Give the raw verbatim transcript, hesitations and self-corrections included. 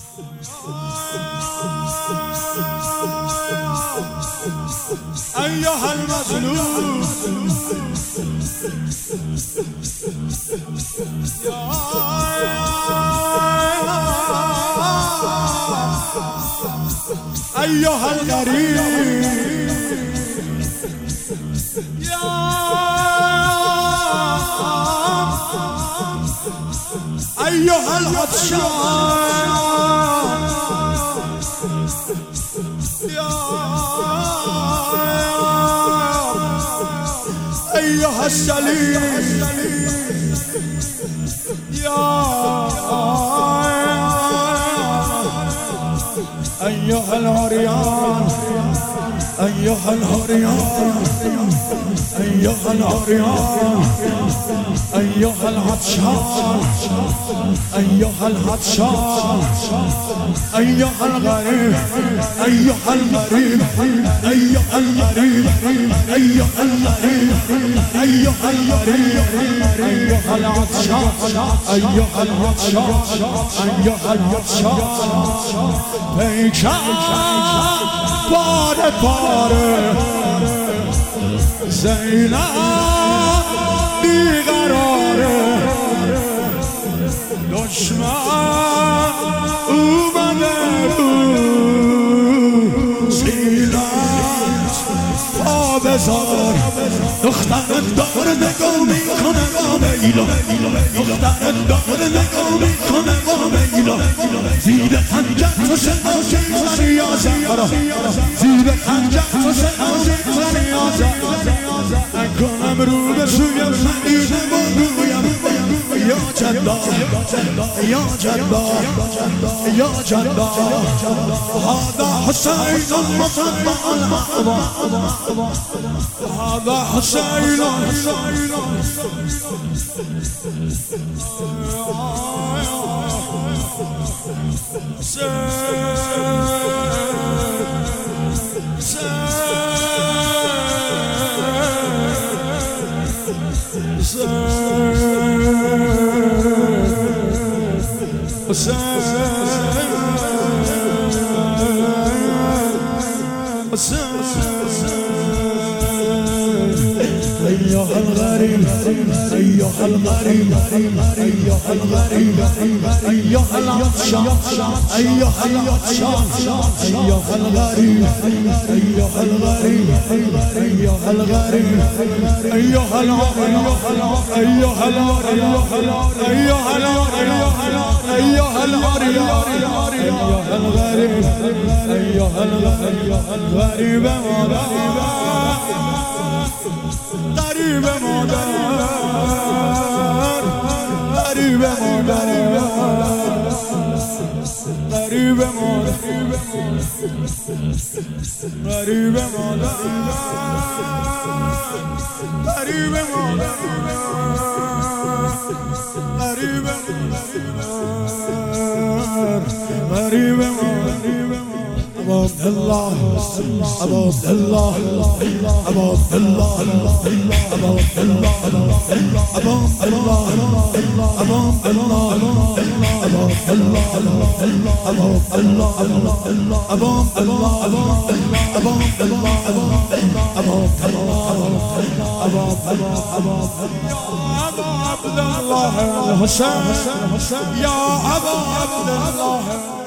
أيها المظلوم أيها الغريب يا أيها العطشان يا أيها السليم يا أيها العريان أيها العريان أيها العريان أيها العطشان أيها العطشان أيها الغريب أيها الغريب أيها الغريب أيها الغريب أيها الغريب أيها العطشان أيها العطشان أيها العطشان پیکان پاره پاره زینب بیقراره دشمن اومده بود سینت پا بذار دخترت داره نگاه میکنه با میلا دخترت داره نگاه میکنه با میلا زیر خنجر تو شناسی منی یا زهرا زیر خنجر تو شناسی منی یا زهرا نکنم رو به سوی مدینه بگویم یا جدا یا جدا یا جدا هذا حسین المصطفى هذا حسين أيها الغريب أيها الغريب أيها الغريب أيها العطشان أيها العطشان أيها الغريب أيها الغريب أيها الغريب أيها العريب أيها العريب أيها العريب أيها العريب أيها الغريب أيها الغريب غریب مادر غریب مادر غریب مادر غریب مادر غریب مادر غریب غریب مادر أبو عبد الله أبو عبد الله أبو عبد الله أبو عبد الله أبو عبد الله أبو عبد الله أبو عبد الله أبو عبد الله أبو عبد الله أبو عبد الله أبو عبد الله أبو عبد الله الحسين يا أبو عبد الله